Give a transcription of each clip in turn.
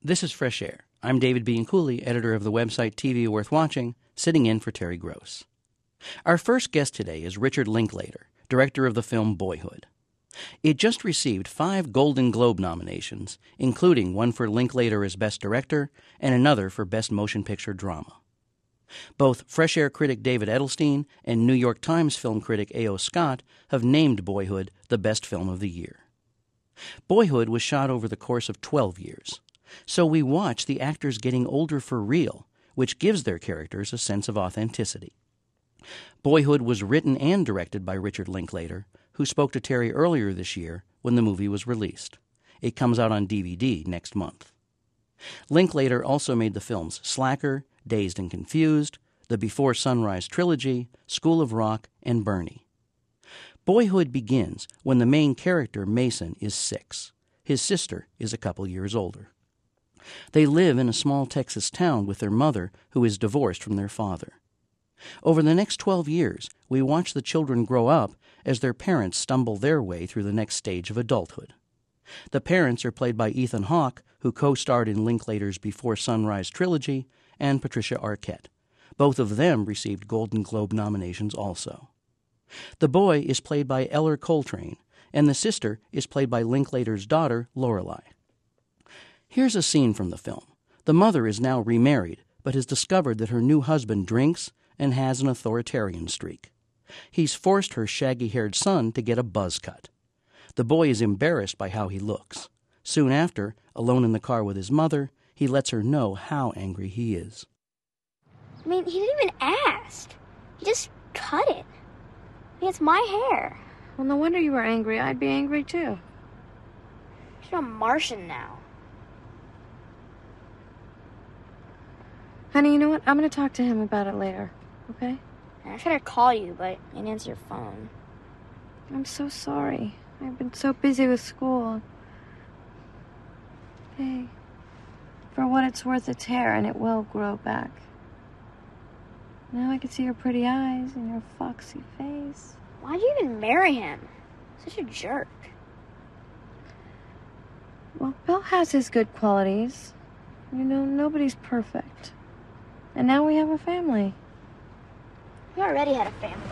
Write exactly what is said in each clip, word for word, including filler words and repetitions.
This is Fresh Air. I'm David Bianculli, editor of the website T V Worth Watching, sitting in for Terry Gross. Our first guest today is Richard Linklater, director of the film Boyhood. It just received five Golden Globe nominations, including one for Linklater as Best Director and another for Best Motion Picture Drama. Both Fresh Air critic David Edelstein and New York Times film critic A O Scott have named Boyhood the best film of the year. Boyhood was shot over the course of twelve years, so we watch the actors getting older for real, which gives their characters a sense of authenticity. Boyhood was written and directed by Richard Linklater, who spoke to Terry earlier this year when the movie was released. It comes out on D V D next month. Linklater also made the films Slacker, Dazed and Confused, the Before Sunrise trilogy, School of Rock, and Bernie. Boyhood begins when the main character, Mason, is six. His sister is a couple years older. They live in a small Texas town with their mother, who is divorced from their father. Over the next twelve years, we watch the children grow up as their parents stumble their way through the next stage of adulthood. The parents are played by Ethan Hawke, who co-starred in Linklater's Before Sunrise trilogy, and Patricia Arquette. Both of them received Golden Globe nominations also. The boy is played by Eller Coltrane, and the sister is played by Linklater's daughter, Lorelei. Here's a scene from the film. The mother is now remarried, but has discovered that her new husband drinks and has an authoritarian streak. He's forced her shaggy-haired son to get a buzz cut. The boy is embarrassed by how he looks. Soon after, alone in the car with his mother, he lets her know how angry he is. I mean, he didn't even ask. He just cut it. I mean, it's my hair. Well, no wonder you were angry. I'd be angry, too. You're a Martian now. Honey, you know what? I'm going to talk to him about it later, okay? I tried to call you, but you didn't answer your phone. I'm so sorry. I've been so busy with school. Hey, for what it's worth, it's hair, and it will grow back. Now I can see your pretty eyes and your foxy face. Why'd you even marry him? Such a jerk. Well, Bill has his good qualities. You know, nobody's perfect. And now we have a family. We already had a family.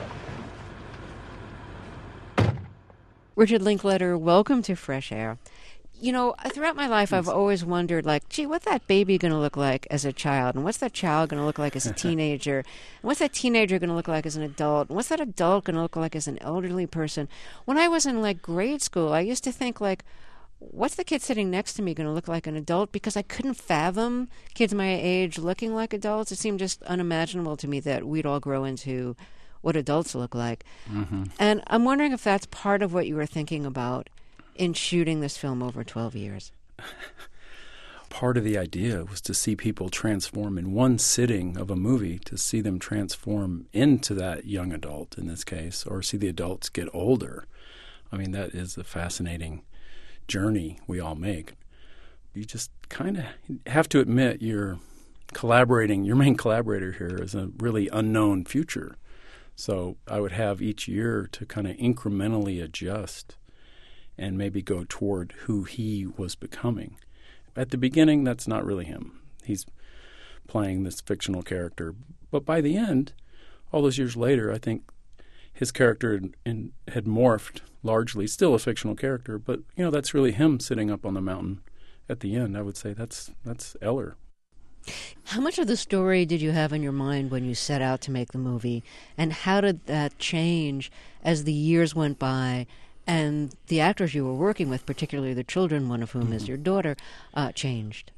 Richard Linklater, welcome to Fresh Air. You know, throughout my life, I've always wondered, like, gee, what's that baby going to look like as a child? And what's that child going to look like as a teenager? And what's that teenager going to look like as an adult? And what's that adult going to look like as an elderly person? When I was in, like, grade school, I used to think, like, what's the kid sitting next to me going to look like an adult? Because I couldn't fathom kids my age looking like adults. It seemed just unimaginable to me that we'd all grow into what adults look like. Mm-hmm. And I'm wondering if that's part of what you were thinking about in shooting this film over twelve years. Part of the idea was to see people transform in one sitting of a movie, to see them transform into that young adult in this case, or see the adults get older. I mean, that is a fascinating journey we all make. You just kind of have to admit you're collaborating, your main collaborator here is a really unknown future. So I would have each year to kind of incrementally adjust and maybe go toward who he was becoming. At the beginning, that's not really him. He's playing this fictional character. But by the end, all those years later, I think his character in, in, had morphed largely, still a fictional character, but, you know, that's really him sitting up on the mountain at the end. I would say that's that's Eller. How much of the story did you have in your mind when you set out to make the movie, and how did that change as the years went by and the actors you were working with, particularly the children, one of whom mm-hmm. is your daughter, uh, changed?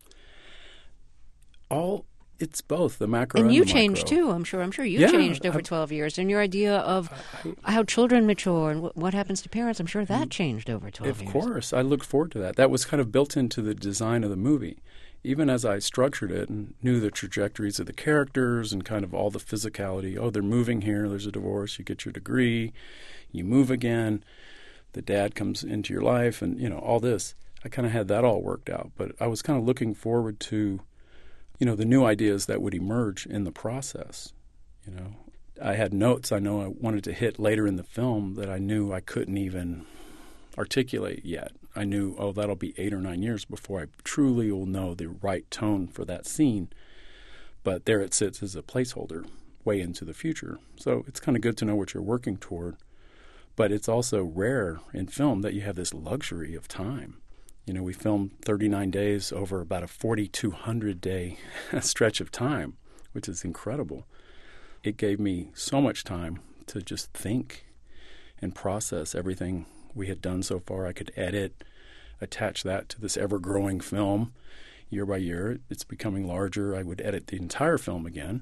All it's both the macro and, and you the changed micro. too. I'm sure. I'm sure you yeah, changed over I, twelve years, and your idea of I, how children mature and w- what happens to parents. I'm sure that changed over twelve of years. Of course, I looked forward to that. That was kind of built into the design of the movie. Even as I structured it and knew the trajectories of the characters and kind of all the physicality. Oh, they're moving here. There's a divorce. You get your degree. You move again. The dad comes into your life, and you know all this. I kind of had that all worked out, but I was kind of looking forward to, you know, the new ideas that would emerge in the process. You know, I had notes I know I wanted to hit later in the film that I knew I couldn't even articulate yet. I knew, oh, that'll be eight or nine years before I truly will know the right tone for that scene. But there it sits as a placeholder way into the future. So it's kind of good to know what you're working toward. But it's also rare in film that you have this luxury of time. You know, we filmed thirty-nine days over about a forty-two hundred day stretch of time, which is incredible. It gave me so much time to just think and process everything we had done so far. I could edit, attach that to this ever-growing film. Year by year, it's becoming larger. I would edit the entire film again,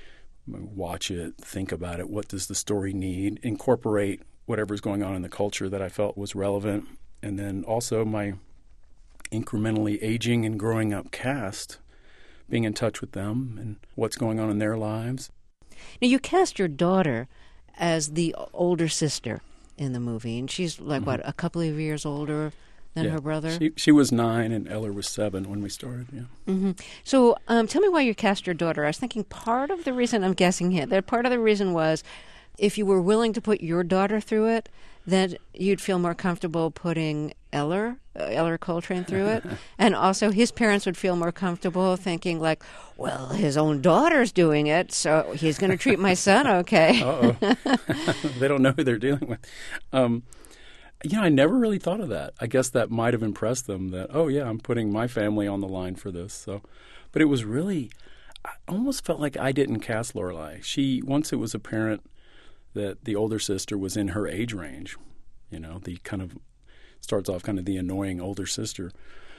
watch it, think about it. What does the story need? Incorporate whatever's going on in the culture that I felt was relevant. And then also my incrementally aging and growing up cast, being in touch with them and what's going on in their lives. Now, you cast your daughter as the older sister in the movie, and she's like, mm-hmm. what, a couple of years older than yeah. her brother? She, she was nine and Eller was seven when we started, yeah. Mm-hmm. So um, tell me why you cast your daughter. I was thinking part of the reason, I'm guessing here, that part of the reason was if you were willing to put your daughter through it, then you'd feel more comfortable putting Eller, uh, Eller Coltrane through it. And also his parents would feel more comfortable thinking like, well, his own daughter's doing it, so he's going to treat my son okay. Uh-oh. They don't know who they're dealing with. Um, you know, I never really thought of that. I guess that might have impressed them that, oh, yeah, I'm putting my family on the line for this. So, but it was really, I almost felt like I didn't cast Lorelei. She, once it was apparent that the older sister was in her age range, you know, the kind of, starts off kind of the annoying older sister.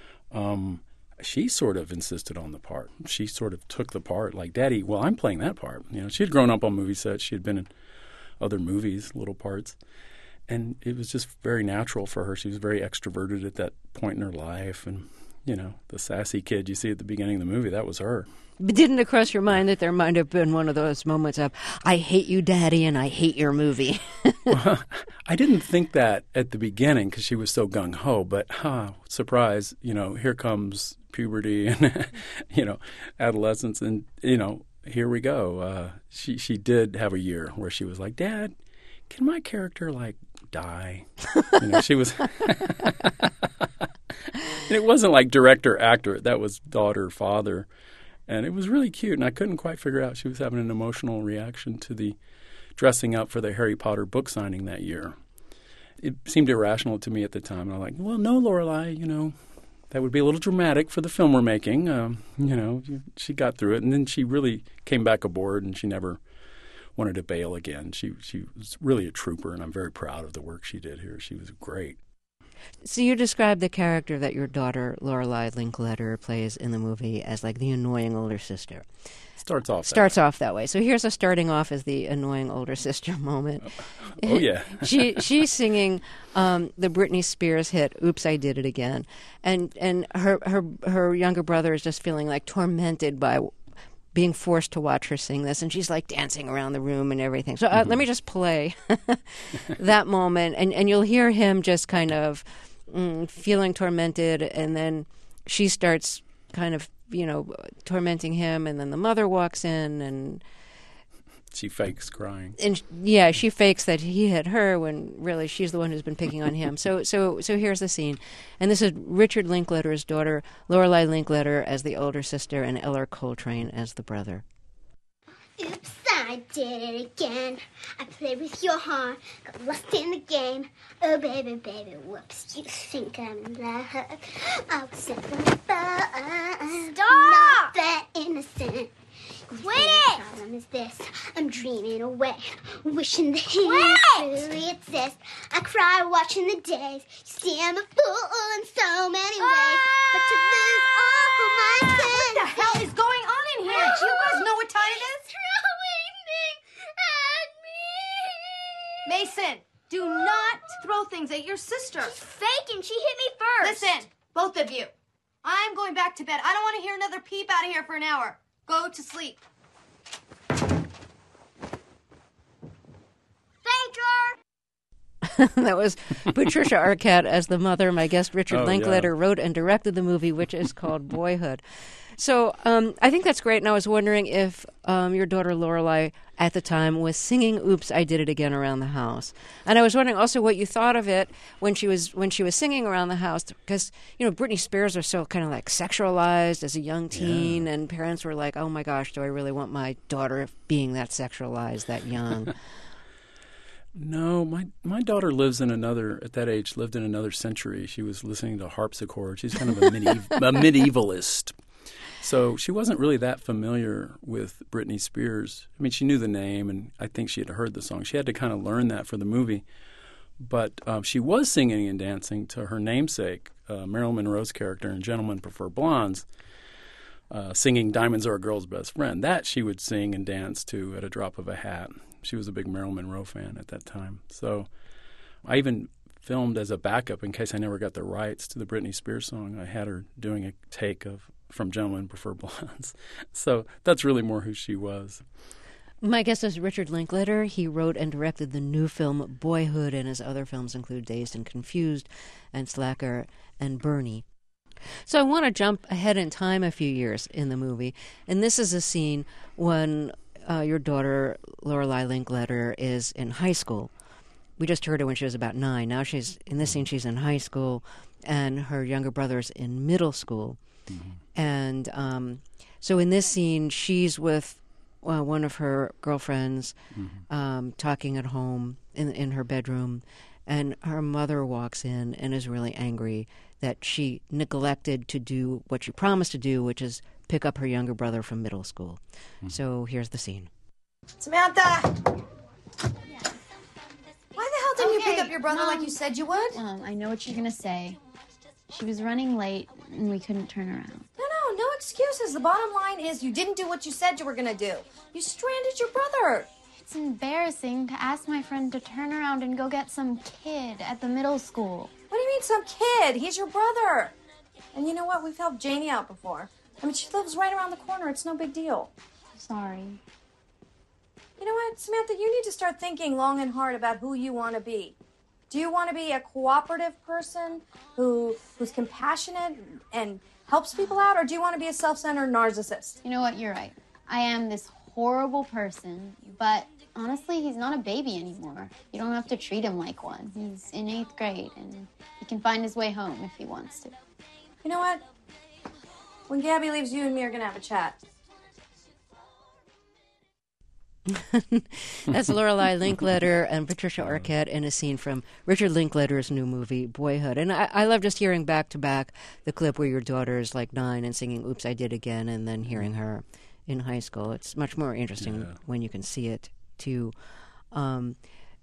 Um, she sort of insisted on the part. She sort of took the part, like, Daddy, well, I'm playing that part. You know, she had grown up on movie sets. She had been in other movies, little parts. And it was just very natural for her. She was very extroverted at that point in her life. And, you know, the sassy kid you see at the beginning of the movie, that was her. But didn't it cross your mind that there might have been one of those moments of, I hate you, Daddy, and I hate your movie? Well, I didn't think that at the beginning because she was so gung-ho. But, huh, surprise, you know, here comes puberty and, you know, adolescence. And, you know, here we go. Uh, she, she did have a year where she was like, Dad, can my character, like, die? You know, she was... And it wasn't like director, actor. That was daughter, father. And it was really cute, and I couldn't quite figure out. She was having an emotional reaction to the dressing up for the Harry Potter book signing that year. It seemed irrational to me at the time. And I'm like, well, no, Lorelei, you know, that would be a little dramatic for the film we're making. Um, you know, she got through it, and then she really came back aboard, and she never wanted to bail again. She she was really a trooper, and I'm very proud of the work she did here. She was great. So you described the character that your daughter, Lorelei Linkletter, plays in the movie as like the annoying older sister. Starts off Starts that. off that way. So here's a starting off as the annoying older sister moment. Oh, yeah. she She's singing um, the Britney Spears hit, Oops, I Did It Again. And and her, her, her younger brother is just feeling like tormented by being forced to watch her sing this, and she's like dancing around the room and everything. So uh, mm-hmm. let me just play that moment, and, and you'll hear him just kind of mm, feeling tormented, and then she starts kind of, you know, tormenting him, and then the mother walks in, and she fakes crying. And yeah, she fakes that he hit her when really she's the one who's been picking on him. So so so here's the scene. And this is Richard Linkletter's daughter, Lorelei Linkletter, as the older sister, and Eller Coltrane as the brother. Oops, I did it again. I played with your heart, got lost in the game. Oh, baby, baby, whoops, you think I'm in love. I was simple, but Stop! not that innocent. Quit it! The problem is this, I'm dreaming away, wishing that he Quit! truly exists. I cry watching the days. You see, I'm a fool in so many ways, but to lose all my senses. What the hell is going on in here? Do you guys know what time it is? Throwing things at me. Mason, do not throw things at your sister. She's faking. She hit me first. Listen, both of you. I'm going back to bed. I don't want to hear another peep out of here for an hour. Go to sleep. Faker! That was Patricia Arquette as the mother. My guest, Richard Oh, Linklater, yeah. wrote and directed the movie, which is called Boyhood. So um, I think that's great, and I was wondering if um, your daughter Lorelai at the time was singing "Oops, I Did It Again" around the house, and I was wondering also what you thought of it when she was when she was singing around the house, because you know Britney Spears was so kind of like sexualized as a young teen, Yeah. and parents were like, "Oh my gosh, do I really want my daughter being that sexualized, that young?" No, my my daughter lives in another, at that age, lived in another century. She was listening to harpsichord. She's kind of a, mediev- a medievalist. So she wasn't really that familiar with Britney Spears. I mean, she knew the name, and I think she had heard the song. She had to kind of learn that for the movie. But um, she was singing and dancing to her namesake, uh, Marilyn Monroe's character in Gentlemen Prefer Blondes, uh, singing Diamonds Are a Girl's Best Friend. That she would sing and dance to at a drop of a hat. She was a big Marilyn Monroe fan at that time. So I even filmed as a backup in case I never got the rights to the Britney Spears song. I had her doing a take of from Gentlemen Prefer Blondes. So that's really more who she was. My guest is Richard Linklater. He wrote and directed the new film Boyhood, and his other films include Dazed and Confused and Slacker and Bernie. So I want to jump ahead in time a few years in the movie, and this is a scene when uh, your daughter, Lorelai Linklater, is in high school. We just heard her when she was about nine. Now she's, in this scene, she's in high school, and her younger brother's in middle school. Mm-hmm. And um, so in this scene, she's with uh, one of her girlfriends mm-hmm. um, talking at home in in her bedroom, and her mother walks in and is really angry that she neglected to do what she promised to do, which is pick up her younger brother from middle school. Mm-hmm. So here's the scene. Samantha! Why the hell didn't you Okay, pick up your brother Mom. like you said you would? Mom, I know what you're gonna say. She was running late and we couldn't turn around. No, no, no excuses. The bottom line is you didn't do what you said you were gonna do. You stranded your brother. It's embarrassing to ask my friend to turn around and go get some kid at the middle school. What do you mean some kid? He's your brother. And you know what? We've helped Janie out before. I mean, she lives right around the corner. It's no big deal. Sorry. You know what, Samantha? You need to start thinking long and hard about who you want to be. Do you want to be a cooperative person who who's compassionate and helps people out, or do you want to be a self-centered narcissist? You know what? You're right. I am this horrible person, but honestly, he's not a baby anymore. You don't have to treat him like one. He's in eighth grade, and he can find his way home if he wants to. You know what? When Gabby leaves, you and me are going to have a chat. That's Lorelai Linklater and Patricia Arquette in a scene from Richard Linklater's new movie, Boyhood. And I, I love just hearing back-to-back the clip where your daughter is like nine and singing Oops, I Did Again, and then hearing her in high school. It's much more interesting Yeah. when you can see it, too. Um,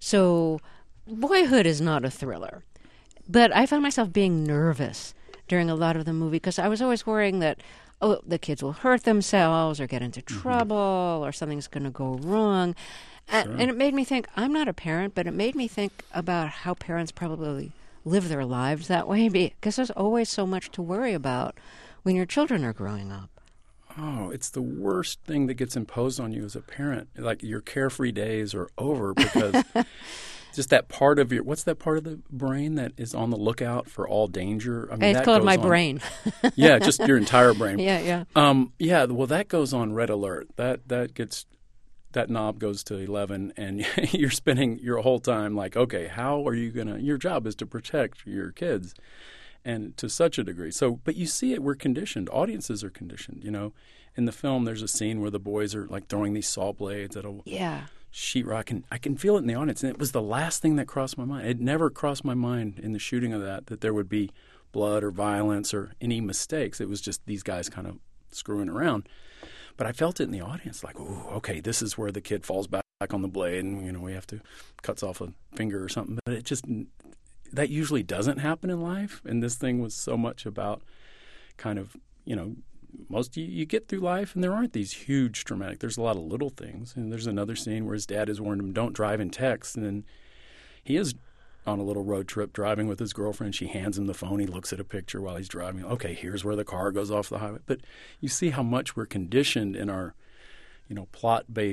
so Boyhood is not a thriller. But I found myself being nervous during a lot of the movie because I was always worrying that, oh, the kids will hurt themselves or get into Mm-hmm. trouble or something's going to go wrong. And, Sure. and it made me think, I'm not a parent, but it made me think about how parents probably live their lives that way because there's always so much to worry about when your children are growing up. Oh, it's the worst thing that gets imposed on you as a parent. Like your carefree days are over because just that part of your, what's that part of the brain that is on the lookout for all danger? I mean, It's that called goes my on- brain. Yeah, just your entire brain. Yeah, yeah. Um, yeah, well, that goes on red alert. That that gets that knob goes to eleven, and you're spending your whole time like, okay, how are you gonna? Your job is to protect your kids, and to such a degree. So, but you see it. We're conditioned. Audiences are conditioned. You know, in the film, there's a scene where the boys are like throwing these saw blades at a Yeah. sheetrock, and I can feel it in the audience. And it was the last thing that crossed my mind. It never crossed my mind in the shooting of that that there would be blood or violence or any mistakes. It was just these guys kind of screwing around. But I felt it in the audience, like, ooh, okay, this is where the kid falls back on the blade, and you know we have to cuts off a finger or something. But it just that usually doesn't happen in life, and this thing was so much about kind of you know. Most you, you get through life, and there aren't these huge dramatic. There's a lot of little things, and there's another scene where his dad has warned him, "Don't drive and text," and then he is on a little road trip driving with his girlfriend. She hands him the phone. He looks at a picture while he's driving. Okay, here's where the car goes off the highway. But you see how much we're conditioned in our, you know, plot-based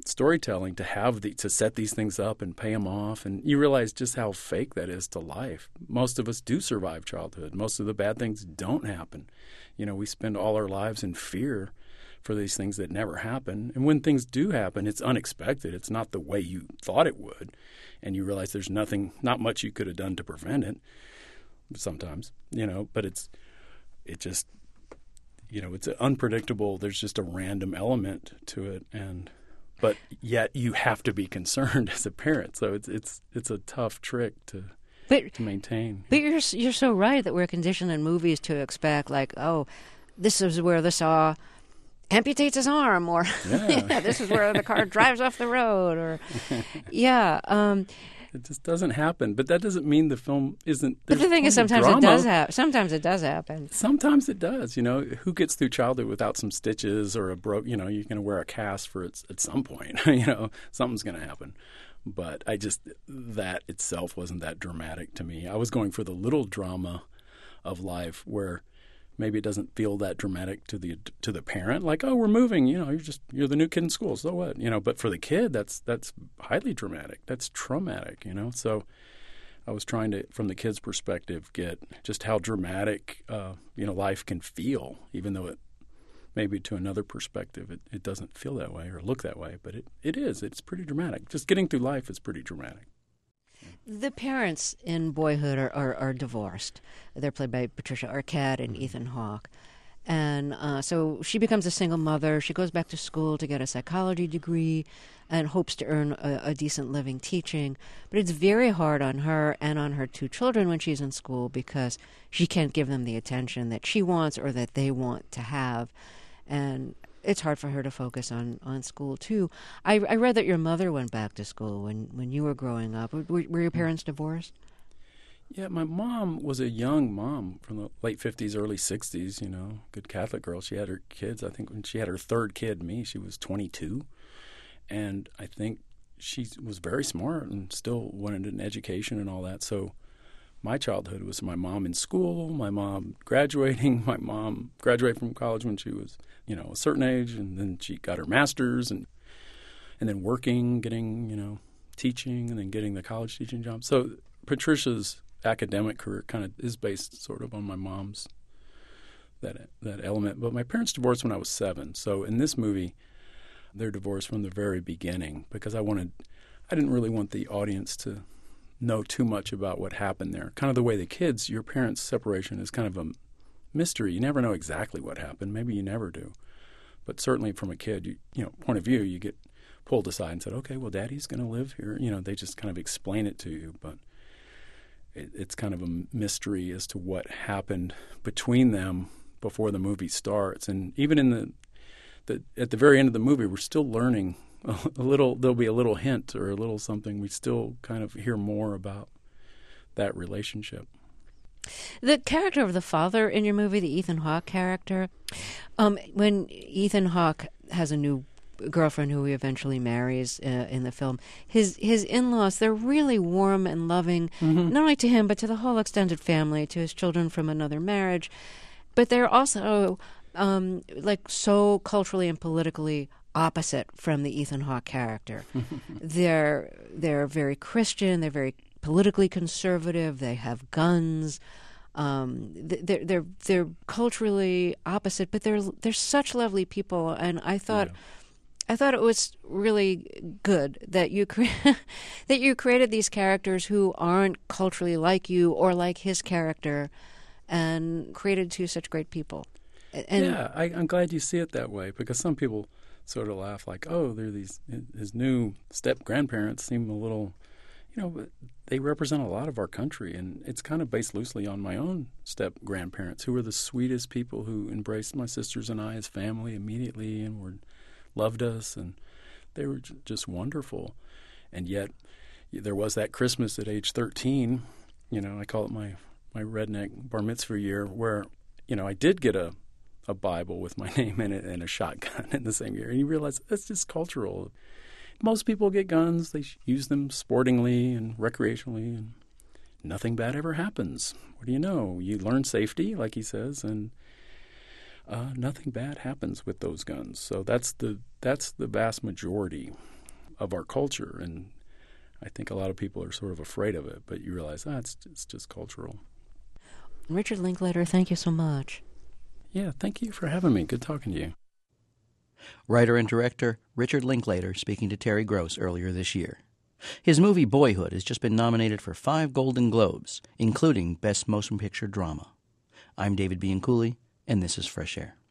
storytelling to have the, to set these things up and pay them off, and you realize just how fake that is to life. Most of us do survive childhood. Most of the bad things don't happen. You know, we spend all our lives in fear for these things that never happen. And when things do happen, it's unexpected. It's not the way you thought it would, and you realize there's nothing, not much you could have done to prevent it. Sometimes, you know, but it's it just, you know, it's unpredictable. There's just a random element to it, and but yet you have to be concerned as a parent. So it's it's it's a tough trick to but, to maintain. But you're you're so right that we're conditioned in movies to expect, like, oh, this is where the saw amputates his arm, or yeah. yeah, this is where the car drives off the road, or yeah. Um, It just doesn't happen, but that doesn't mean the film isn't. But the thing is, sometimes drama. it does happen. Sometimes it does happen. Sometimes it does. You know, who gets through childhood without some stitches or a broke? You know, you're going to wear a cast for it at some point. You know, something's going to happen. But I just that itself wasn't that dramatic to me. I was going for the little drama of life where maybe it doesn't feel that dramatic to the to the parent, like, oh, we're moving, you know, you're just you're the new kid in school, so what, you know. But for the kid, that's that's highly dramatic, that's traumatic, you know. So I was trying to, from the kid's perspective, get just how dramatic uh, you know life can feel, even though it maybe to another perspective it, it doesn't feel that way or look that way, but it, it is. It's pretty dramatic. Just getting through life is pretty dramatic. The parents in Boyhood are, are, are divorced. They're played by Patricia Arquette and Ethan Hawke. And uh, so she becomes a single mother. She goes back to school to get a psychology degree and hopes to earn a, a decent living teaching. But it's very hard on her and on her two children when she's in school because she can't give them the attention that she wants or that they want to have. And it's hard for her to focus on, on school, too. I, I read that your mother went back to school when, when you were growing up. Were, were your parents divorced? Yeah, my mom was a young mom from the late fifties, early sixties, you know, good Catholic girl. She had her kids. I think when she had her third kid, me, she was twenty-two. And I think she was very smart and still wanted an education and all that. So my childhood was my mom in school, my mom graduating, my mom graduated from college when she was, you know, a certain age, and then she got her master's, and and then working, getting, you know, teaching, and then getting the college teaching job. So Patricia's academic career kind of is based sort of on my mom's that that element. But my parents divorced when I was seven. So in this movie, they're divorced from the very beginning because I wanted, I didn't really want the audience to know too much about what happened there. Kind of the way the kids, your parents' separation is kind of a mystery. You never know exactly what happened. Maybe you never do. But certainly from a kid, you, you know, point of view, you get pulled aside and said, okay, well, Daddy's going to live here. You know, they just kind of explain it to you. But it, it's kind of a mystery as to what happened between them before the movie starts. And even in the, the at the very end of the movie, we're still learning a little. There'll be a little hint or a little something. We still kind of hear more about that relationship. The character of the father in your movie, the Ethan Hawke character, um, when Ethan Hawke has a new girlfriend who he eventually marries uh, in the film, his his in-laws, they're really warm and loving, mm-hmm. not only to him, but to the whole extended family, to his children from another marriage. But they're also um, like so culturally and politically opposite from the Ethan Hawke character. they're they're very Christian, they're very politically conservative, they have guns. Um, they're they're they're culturally opposite, but they're they're such lovely people. And I thought, yeah. I thought it was really good that you cre- that you created these characters who aren't culturally like you or like his character, and created two such great people. And yeah, I, I'm glad you see it that way, because some people sort of laugh like, oh, they're these his new step grandparents seem a little. You know, but they represent a lot of our country, and it's kind of based loosely on my own step-grandparents, who were the sweetest people, who embraced my sisters and I as family immediately and were loved us, and they were j- just wonderful. And yet there was that Christmas at age thirteen, you know, I call it my, my redneck bar mitzvah year, where, you know, I did get a, a Bible with my name in it and a shotgun in the same year. And you realize that's just cultural. Most people get guns. They use them sportingly and recreationally, and nothing bad ever happens. What do you know? You learn safety, like he says, and uh, nothing bad happens with those guns. So that's the that's the vast majority of our culture. And I think a lot of people are sort of afraid of it, but you realize, ah, it's, it's just cultural. Richard Linklater, thank you so much. Yeah, thank you for having me. Good talking to you. Writer and director Richard Linklater speaking to Terry Gross earlier this year. His movie Boyhood has just been nominated for five Golden Globes, including Best Motion Picture Drama. I'm David Bianculli, and this is Fresh Air.